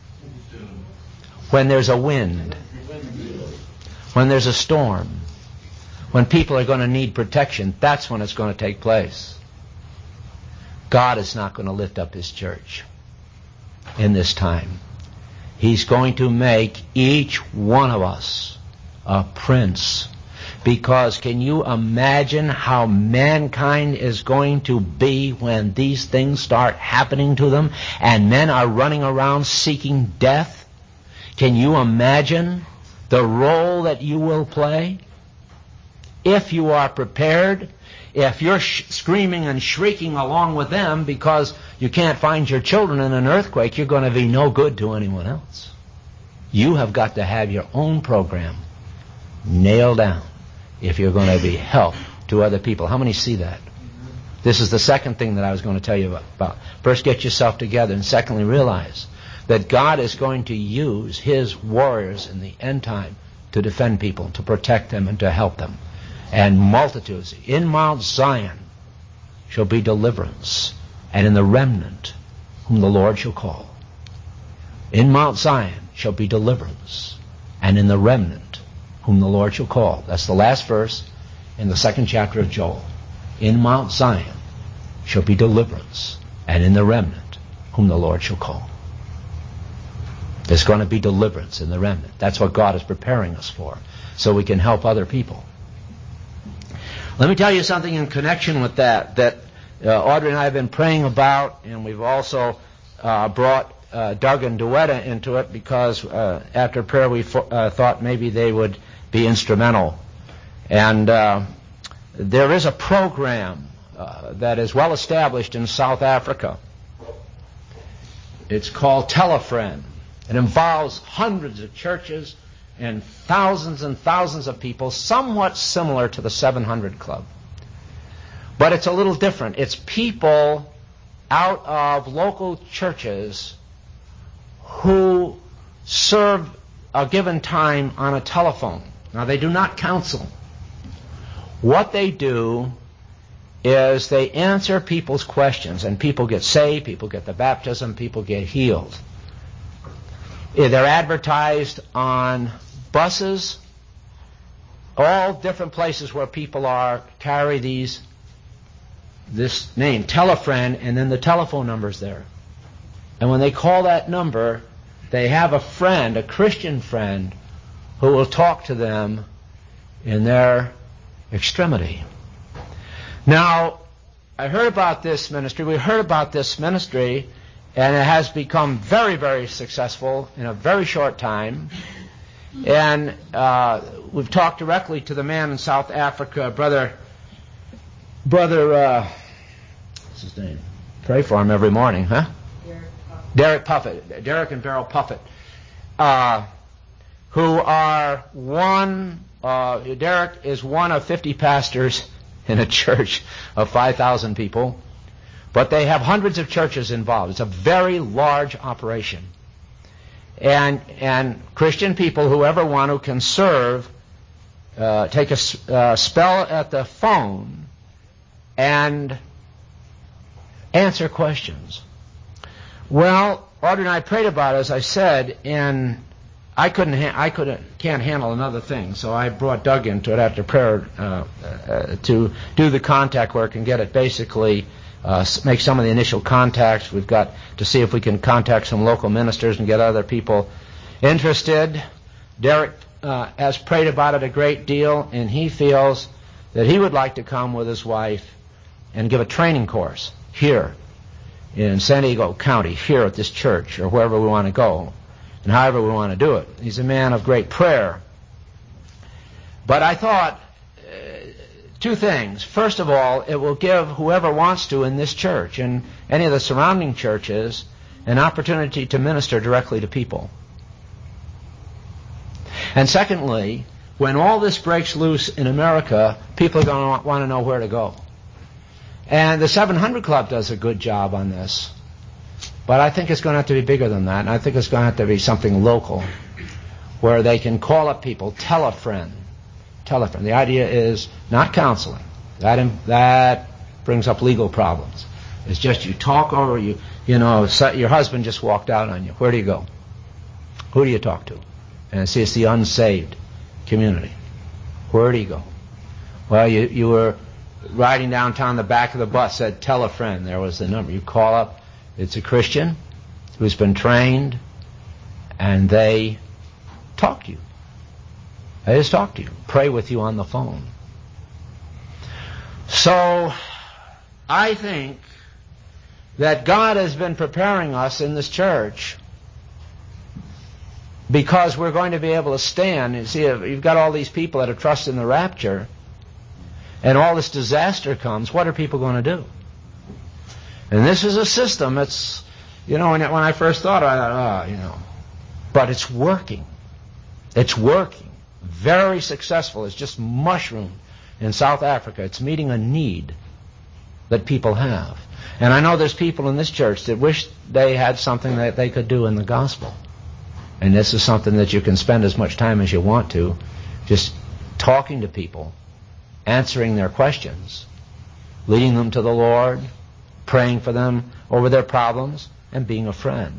When there's a wind. When there's a storm. When people are going to need protection. That's when it's going to take place. God is not going to lift up His church in this time. He's going to make each one of us a prince. Because can you imagine how mankind is going to be when these things start happening to them and men are running around seeking death? Can you imagine the role that you will play? If you are prepared, if you're screaming and shrieking along with them because you can't find your children in an earthquake, you're going to be no good to anyone else. You have got to have your own program nailed down if you're going to be help to other people. How many see that? This is the second thing that I was going to tell you about. First, get yourself together, and secondly, realize that God is going to use His warriors in the end time to defend people, to protect them, and to help them. And multitudes. In Mount Zion shall be deliverance, and in the remnant whom the Lord shall call. In Mount Zion shall be deliverance, and in the remnant whom the Lord shall call. That's the last verse in the 2nd chapter of Joel. In Mount Zion shall be deliverance, and in the remnant whom the Lord shall call. There's going to be deliverance in the remnant. That's what God is preparing us for, so we can help other people. Let me tell you something in connection with that Audrey and I have been praying about, and we've also brought Doug and Duetta into it because after prayer we thought maybe they would be instrumental. And there is a program that is well established in South Africa. It's called Telefriend. It involves hundreds of churches and thousands of people, somewhat similar to the 700 Club. But it's a little different. It's people out of local churches who serve a given time on a telephone. Now, they do not counsel. What they do is they answer people's questions, and people get saved, people get the baptism, people get healed. They're advertised on buses, all different places where people are, carry this name, Telefriend, and then the telephone number's there. And when they call that number, they have a friend, a Christian friend, who will talk to them in their extremity. Now, I heard about this ministry. We heard about this ministry, and it has become very, very successful in a very short time. And we've talked directly to the man in South Africa, brother, what's his name? Pray for him every morning, huh? Derek Puffett. Derek and Beryl Puffett, who are Derek is one of 50 pastors in a church of 5,000 people, but they have hundreds of churches involved. It's a very large operation. And Christian people, whoever want to, can serve, take a spell at the phone and answer questions. Well, Audrey and I prayed about it, as I said, and I can't handle another thing, so I brought Doug into it after prayer to do the contact work and get it basically, make some of the initial contacts. We've got to see if we can contact some local ministers and get other people interested. Derek has prayed about it a great deal, and he feels that he would like to come with his wife and give a training course here in San Diego County, here at this church, or wherever we want to go, and however we want to do it. He's a man of great prayer. But I thought two things. First of all, it will give whoever wants to in this church and any of the surrounding churches an opportunity to minister directly to people. And secondly, when all this breaks loose in America, people are going to want to know where to go. And the 700 Club does a good job on this. But I think it's going to have to be bigger than that. And I think it's going to have to be something local where they can call up people, tell a friend. The idea is not counseling. That brings up legal problems. It's just you talk over, your husband just walked out on you. Where do you go? Who do you talk to? And see, it's the unsaved community. Where do you go? Well, you were riding downtown, the back of the bus said, tell a friend. There was the number. You call up. It's a Christian who's been trained, and they talk to you. They just talk to you, pray with you on the phone. So I think that God has been preparing us in this church because we're going to be able to stand. You see, if you've got all these people that are trusting the rapture, and all this disaster comes, what are people going to do? And this is a system. It's, when I first thought, I thought, but it's working. It's working. Very successful. It's just mushroomed in South Africa. It's meeting a need that people have. And I know there's people in this church that wish they had something that they could do in the gospel. And this is something that you can spend as much time as you want to, just talking to people, answering their questions, leading them to the Lord, praying for them over their problems, and being a friend.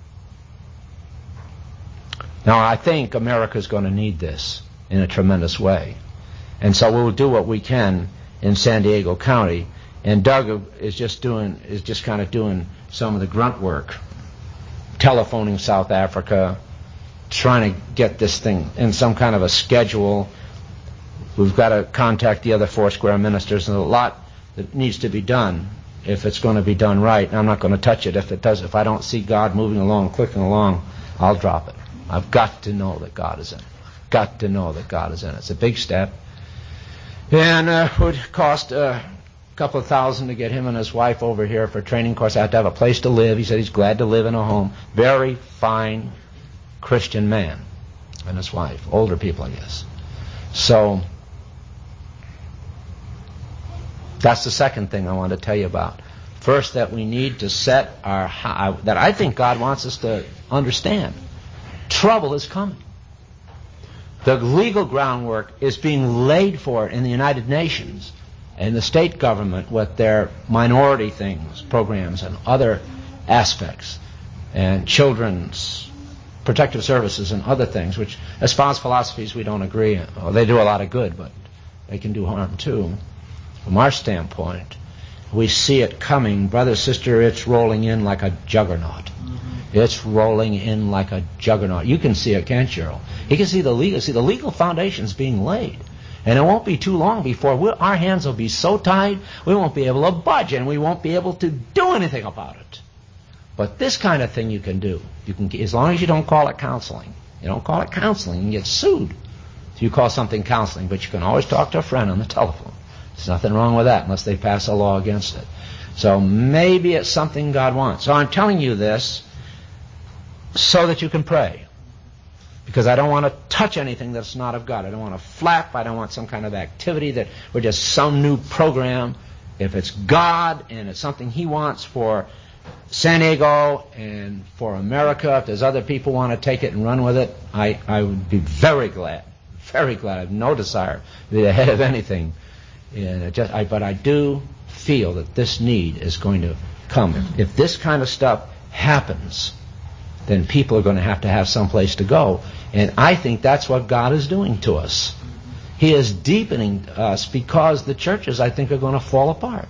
Now, I think America's going to need this in a tremendous way. And so we'll do what we can in San Diego County. And Doug is just kind of doing some of the grunt work, telephoning South Africa, trying to get this thing in some kind of a schedule. We've got to contact the other Foursquare ministers. There's a lot that needs to be done if it's going to be done right. And I'm not going to touch it if I don't see God moving along, clicking along, I'll drop it. I've got to know that God is in it. Got to know that God is in it. It's a big step. And it would cost a couple of $1,000 to get him and his wife over here for a training course. I have to have a place to live. He said he's glad to live in a home. Very fine Christian man and his wife. Older people, I guess. So that's the second thing I want to tell you about. First, that we need to set that I think God wants us to understand. Trouble is coming. The legal groundwork is being laid for it in the United Nations and the state government with their minority things, programs, and other aspects, and children's protective services and other things, which espouse philosophies we don't agree on. Well, they do a lot of good, but they can do harm too. From our standpoint, we see it coming. Brother, sister, it's rolling in like a juggernaut. Mm-hmm. It's rolling in like a juggernaut. You can see it, can't you, Cheryl? You can see the legal foundations being laid. And it won't be too long before our hands will be so tied we won't be able to budge and we won't be able to do anything about it. But this kind of thing you can do. You can, as long as you don't call it counseling. You don't call it counseling, you can get sued if you call something counseling. But you can always talk to a friend on the telephone. There's nothing wrong with that unless they pass a law against it. So maybe it's something God wants. So I'm telling you this so that you can pray. Because I don't want to touch anything that's not of God. I don't want to flap. I don't want some kind of activity that we're just some new program. If it's God and it's something He wants for San Diego and for America, if there's other people want to take it and run with it, I would be very glad. Very glad. I have no desire to be the head of anything. But I do feel that this need is going to come. If this kind of stuff happens, then people are going to have some place to go. And I think that's what God is doing to us. He is deepening us because the churches, I think, are going to fall apart.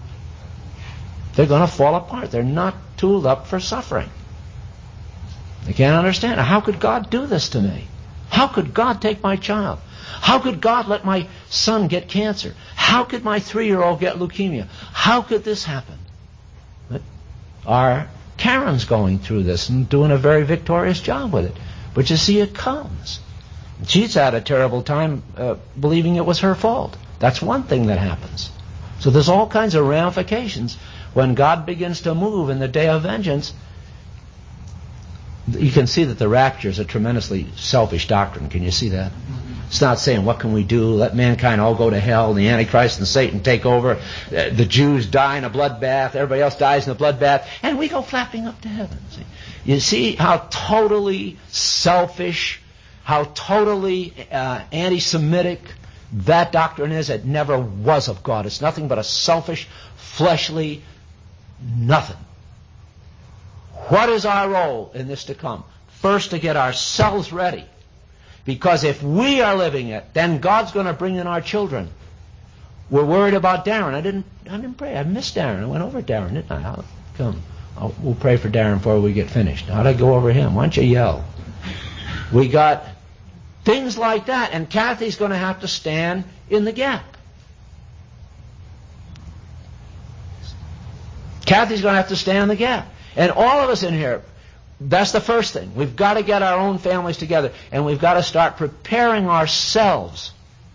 They're going to fall apart. They're not tooled up for suffering. They can't understand. How could God do this to me? How could God take my child? How could God let my son get cancer? How could my 3-year-old get leukemia? How could this happen? But our Karen's going through this and doing a very victorious job with it. But you see, it comes. She's had a terrible time believing it was her fault. That's one thing that happens. So there's all kinds of ramifications when God begins to move in the day of vengeance. You can see that the rapture is a tremendously selfish doctrine. Can you see that? It's not saying, what can we do? Let mankind all go to hell, the Antichrist and Satan take over, the Jews die in a bloodbath, everybody else dies in a bloodbath, and we go flapping up to heaven. See? You see how totally selfish, how totally anti-Semitic that doctrine is? It never was of God. It's nothing but a selfish, fleshly nothing. What is our role in this to come? First, to get ourselves ready. Because if we are living it, then God's going to bring in our children. We're worried about Darren. I didn't pray. I missed Darren. I went over Darren, didn't I? I'll come. We'll pray for Darren before we get finished. How'd I go over him? Why don't you yell? We got things like that, and Kathy's going to have to stand in the gap. Kathy's going to have to stand in the gap. And all of us in here, that's the first thing. We've got to get our own families together, and we've got to start preparing ourselves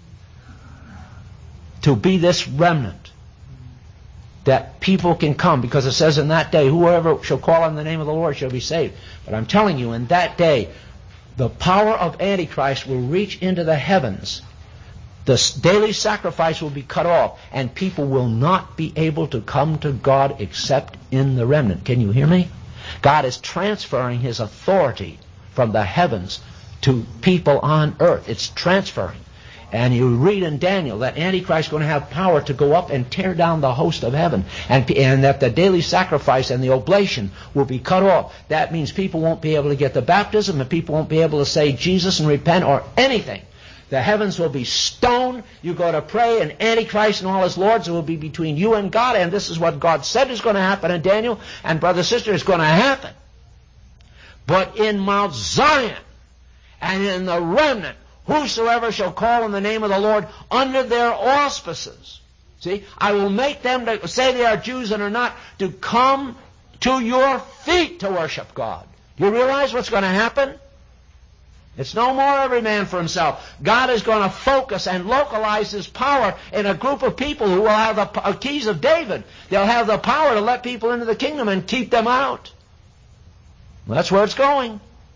to be this remnant that people can come, because it says in that day, whoever shall call on the name of the Lord shall be saved. But I'm telling you, in that day, the power of Antichrist will reach into the heavens. The daily sacrifice will be cut off, and people will not be able to come to God except in the remnant. Can you hear me? God is transferring His authority from the heavens to people on earth. It's transferring. And you read in Daniel that Antichrist is going to have power to go up and tear down the host of heaven, and that the daily sacrifice and the oblation will be cut off. That means people won't be able to get the baptism, and people won't be able to say Jesus and repent or anything. The heavens will be stone. You go to pray, and Antichrist and all his lords will be between you and God. And this is what God said is going to happen in Daniel. And brother, sister, it's going to happen. But in Mount Zion and in the remnant, whosoever shall call on the name of the Lord under their auspices. See, I will make them to say they are Jews and are not, to come to your feet to worship God. Do you realize what's going to happen? It's no more every man for himself. God is going to focus and localize His power in a group of people who will have the keys of David. They'll have the power to let people into the kingdom and keep them out. Well, that's where it's going.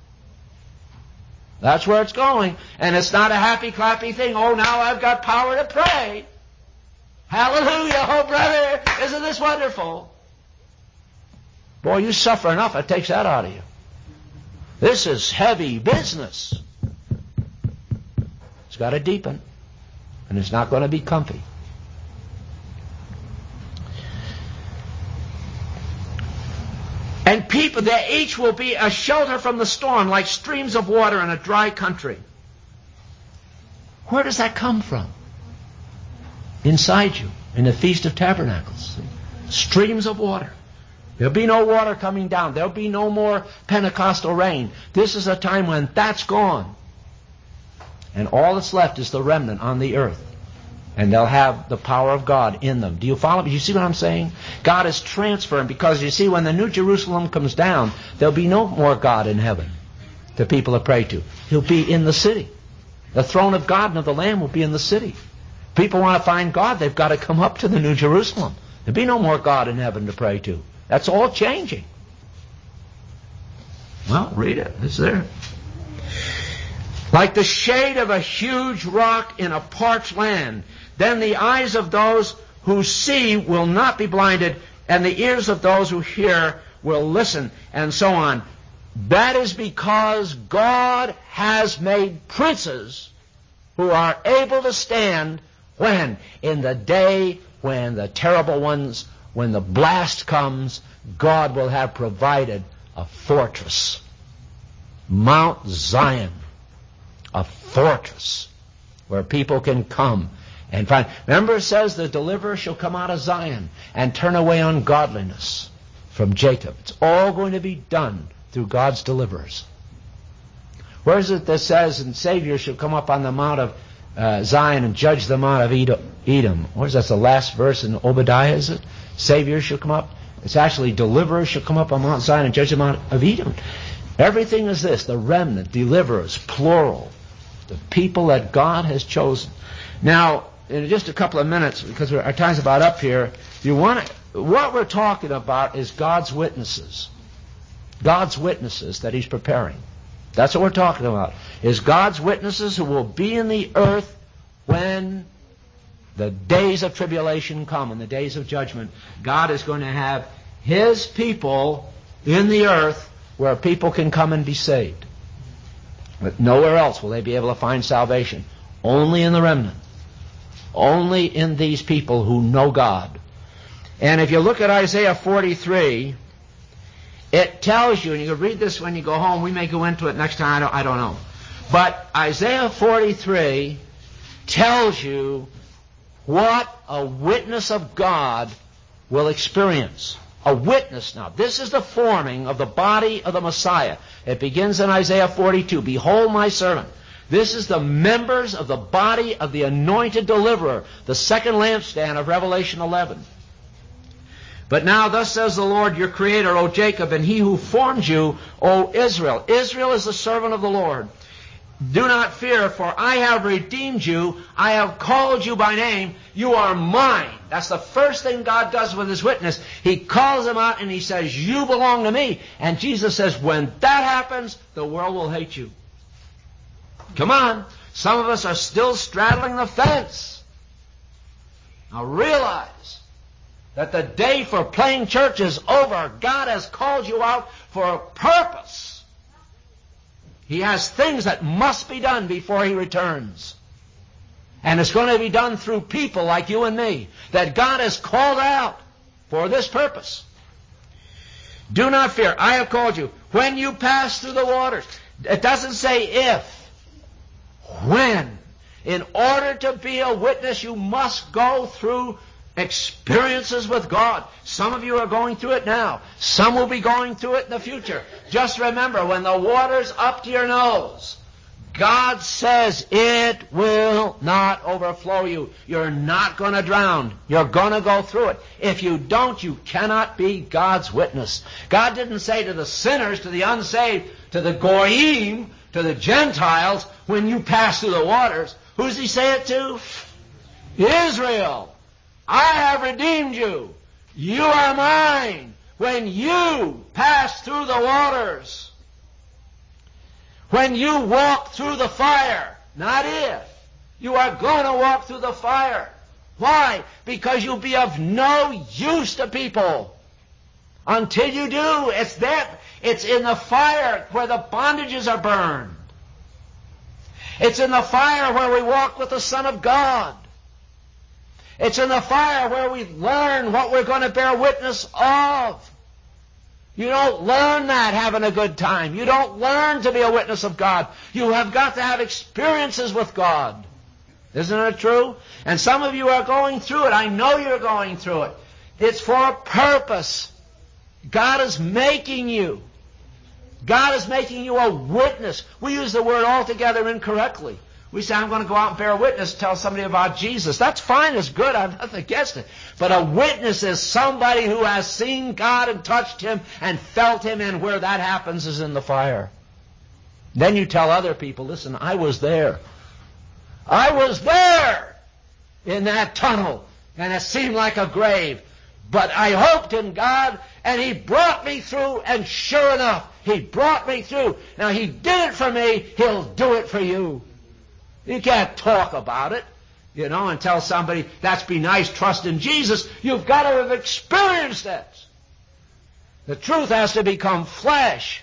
That's where it's going. And it's not a happy, clappy thing. Oh, now I've got power to pray. Hallelujah. Oh, brother, isn't this wonderful? Boy, you suffer enough. It takes that out of you. This is heavy business. It's got to deepen. And it's not going to be comfy. And people, there each will be a shelter from the storm, like streams of water in a dry country. Where does that come from? Inside you, in the Feast of Tabernacles. Streams of water. There'll be no water coming down. There'll be no more Pentecostal rain. This is a time when that's gone. And all that's left is the remnant on the earth. And they'll have the power of God in them. Do you follow me? Do you see what I'm saying? God is transferring, because you see, when the New Jerusalem comes down, there'll be no more God in heaven to people to pray to. He'll be in the city. The throne of God and of the Lamb will be in the city. People want to find God, they've got to come up to the New Jerusalem. There'll be no more God in heaven to pray to. That's all changing. Well, read it. It's there. Like the shade of a huge rock in a parched land, then the eyes of those who see will not be blinded, and the ears of those who hear will listen, and so on. That is because God has made princes who are able to stand when? In the day when the terrible ones, when the blast comes, God will have provided a fortress. Mount Zion. A fortress where people can come and find. Remember, it says the deliverer shall come out of Zion and turn away ungodliness from Jacob. It's all going to be done through God's deliverers. Where is it that says, and Savior shall come up on the Mount of Zion and judge the Mount of Edom? Where is that? The last verse in Obadiah, is it? Savior shall come up. It's actually deliverer shall come up on Mount Zion and judge the Mount of Edom. Everything is this, the remnant, deliverers, plural. The people that God has chosen. Now, in just a couple of minutes, because our time's about up here, what we're talking about is God's witnesses. God's witnesses that He's preparing. That's what we're talking about. Is God's witnesses who will be in the earth when the days of tribulation come and the days of judgment. God is going to have His people in the earth where people can come and be saved. But nowhere else will they be able to find salvation. Only in the remnant. Only in these people who know God. And if you look at Isaiah 43, it tells you, and you can read this when you go home. We may go into it next time. I don't know. But Isaiah 43 tells you what a witness of God will experience. A witness now. This is the forming of the body of the Messiah. It begins in Isaiah 42. Behold my servant. This is the members of the body of the anointed deliverer, the second lampstand of Revelation 11. But now thus says the Lord your Creator, O Jacob, and He who formed you, O Israel. Israel is the servant of the Lord. Do not fear, for I have redeemed you. I have called you by name. You are mine. That's the first thing God does with His witness. He calls them out and He says, you belong to me. And Jesus says, when that happens, the world will hate you. Come on. Some of us are still straddling the fence. Now realize that the day for playing church is over. God has called you out for a purpose. He has things that must be done before He returns. And it's going to be done through people like you and me that God has called out for this purpose. Do not fear. I have called you. When you pass through the waters. It doesn't say if. When. In order to be a witness, you must go through experiences with God. Some of you are going through it now. Some will be going through it in the future. Just remember, when the water's up to your nose, God says it will not overflow you. You're not going to drown. You're going to go through it. If you don't, you cannot be God's witness. God didn't say to the sinners, to the unsaved, to the goyim, to the Gentiles, when you pass through the waters. Who does He say it to? Israel. I have redeemed you. You are mine. When you pass through the waters, when you walk through the fire, not if, you are going to walk through the fire. Why? Because you'll be of no use to people until you do. It's in the fire where the bondages are burned. It's in the fire where we walk with the Son of God. It's in the fire where we learn what we're going to bear witness of. You don't learn that having a good time. You don't learn to be a witness of God. You have got to have experiences with God. Isn't it true? And some of you are going through it. I know you're going through it. It's for a purpose. God is making you. God is making you a witness. We use the word altogether incorrectly. We say, I'm going to go out and bear witness, tell somebody about Jesus. That's fine, it's good, I have nothing against it. But a witness is somebody who has seen God and touched Him and felt Him, and where that happens is in the fire. Then you tell other people, listen, I was there. I was there in that tunnel, and it seemed like a grave. But I hoped in God, and He brought me through, and sure enough, He brought me through. Now, He did it for me, He'll do it for you. You can't talk about it, and tell somebody, that's be nice, trust in Jesus. You've got to have experienced it. The truth has to become flesh.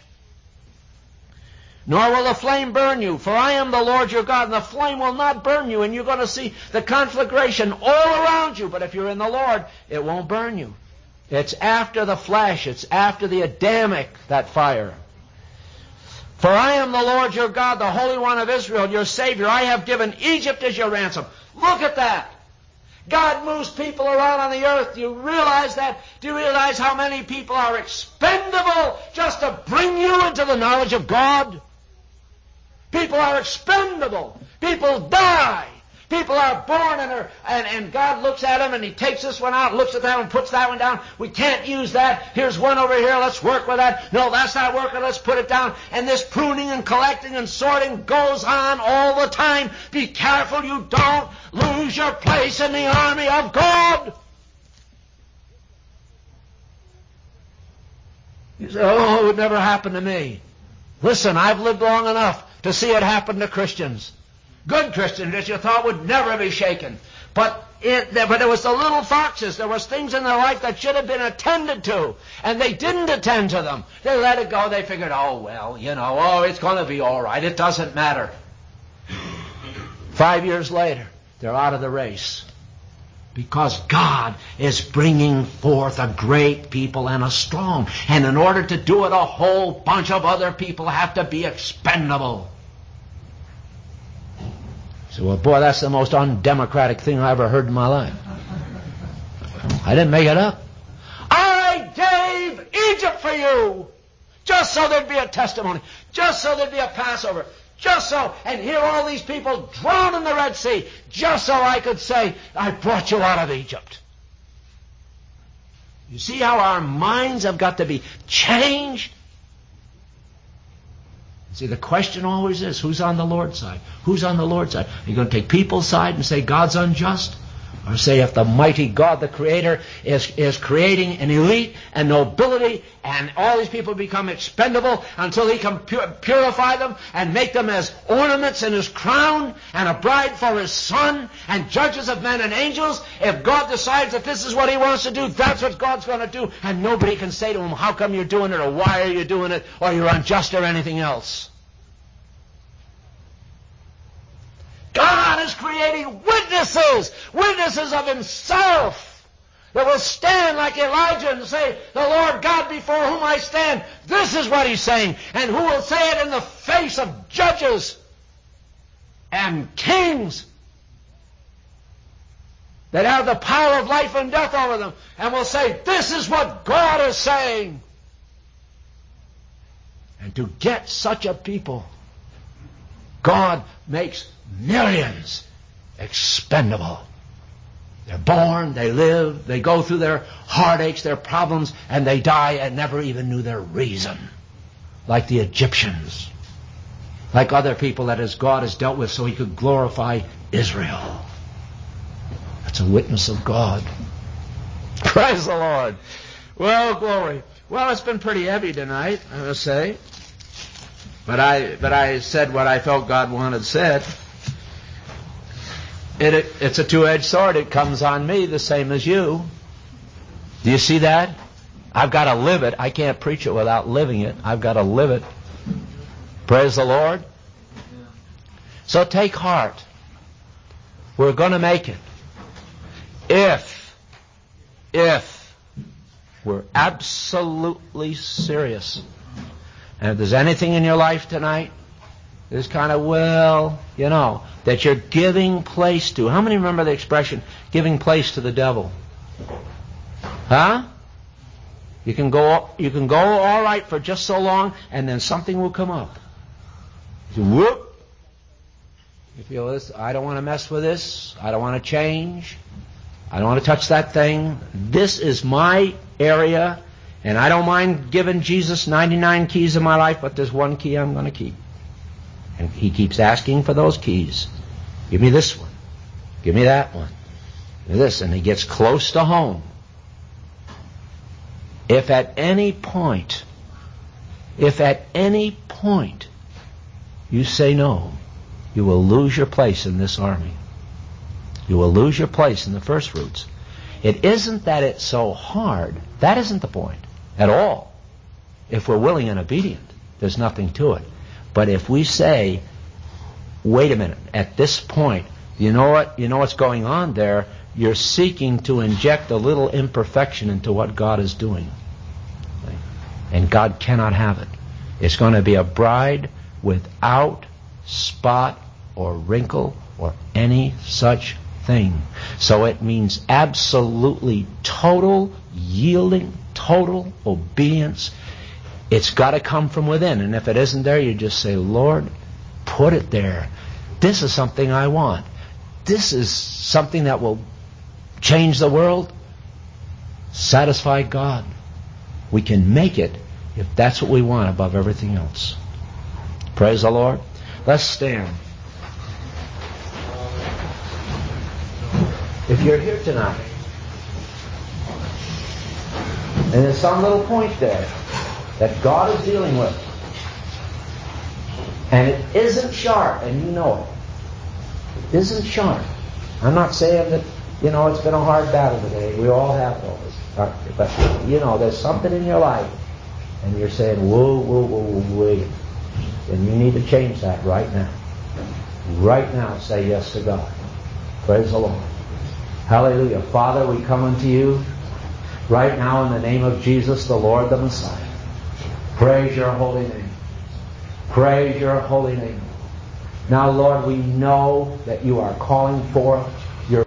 Nor will the flame burn you, for I am the Lord your God, and the flame will not burn you, and you're going to see the conflagration all around you. But if you're in the Lord, it won't burn you. It's after the flesh. It's after the Adamic, that fire. For I am the Lord your God, the Holy One of Israel, your Savior. I have given Egypt as your ransom. Look at that. God moves people around on the earth. Do you realize that? Do you realize how many people are expendable just to bring you into the knowledge of God? People are expendable. People die. People are born and God looks at them and He takes this one out, looks at that one, puts that one down. We can't use that. Here's one over here. Let's work with that. No, that's not working. Let's put it down. And this pruning and collecting and sorting goes on all the time. Be careful you don't lose your place in the army of God. You say, oh, it would never happen to me. Listen, I've lived long enough to see it happen to Christians. Good Christians that you thought would never be shaken. But there was the little foxes. There was things in their life that should have been attended to, and they didn't attend to them. They let it go. They figured, oh, well, it's going to be all right. It doesn't matter. 5 years later, they're out of the race. Because God is bringing forth a great people and a strong. And in order to do it, a whole bunch of other people have to be expendable. So, well, boy, that's the most undemocratic thing I ever heard in my life. I didn't make it up. I gave Egypt for you, just so there'd be a testimony, just so there'd be a Passover, just so, and here all these people drown in the Red Sea, just so I could say, I brought you out of Egypt. You see how our minds have got to be changed? See, the question always is, who's on the Lord's side? Who's on the Lord's side? Are you going to take people's side and say God's unjust? Or say if the mighty God, the Creator, is creating an elite and nobility, and all these people become expendable until He can purify them and make them as ornaments in His crown and a bride for His Son and judges of men and angels. If God decides that this is what He wants to do, that's what God's going to do, and nobody can say to Him, how come you're doing it, or why are you doing it, or you're unjust or anything else. God is creating witnesses of Himself, that will stand like Elijah and say, the Lord God before whom I stand, this is what He's saying. And who will say it in the face of judges and kings that have the power of life and death over them, and will say, this is what God is saying. And to get such a people, God makes millions expendable. They're born, they live, they go through their heartaches, their problems, and they die and never even knew their reason. Like the Egyptians. Like other people that as God has dealt with so He could glorify Israel. That's a witness of God. Praise the Lord. Well, glory. Well, it's been pretty heavy tonight, I must say. But I said what I felt God wanted said. It's a two-edged sword. It comes on me the same as you. Do you see that? I've got to live it. I can't preach it without living it. I've got to live it. Praise the Lord. So take heart. We're going to make it. If we're absolutely serious. And if there's anything in your life tonight, it's kind of, that you're giving place to. How many remember the expression, giving place to the devil? Huh? You can go all right for just so long, and then something will come up. Whoop! You feel this, I don't want to mess with this. I don't want to change. I don't want to touch that thing. This is my area, and I don't mind giving Jesus 99 keys in my life, but there's one key I'm going to keep. And He keeps asking for those keys. Give me this one. Give me that one. Give me this. And He gets close to home. If at any point you say no, you will lose your place in this army. You will lose your place in the first fruits. It isn't that it's so hard. That isn't the point at all. If we're willing and obedient, there's nothing to it. But if we say, wait a minute, at this point, you know what's going on there? You're seeking to inject a little imperfection into what God is doing. And God cannot have it. It's going to be a bride without spot or wrinkle or any such thing. So it means absolutely total yielding, total obedience. It's got to come from within. And if it isn't there, you just say, Lord, put it there. This is something I want. This is something that will change the world, satisfy God. We can make it if that's what we want above everything else. Praise the Lord. Let's stand. If you're here tonight, and there's some little point there, that God is dealing with. And it isn't sharp, and you know it. It isn't sharp. I'm not saying that, it's been a hard battle today. We all have those. But, there's something in your life, and you're saying, whoa, wait. And you need to change that right now. Right now, say yes to God. Praise the Lord. Hallelujah. Father, we come unto you right now in the name of Jesus, the Lord, the Messiah. Praise your holy name. Praise your holy name. Now, Lord, we know that you are calling forth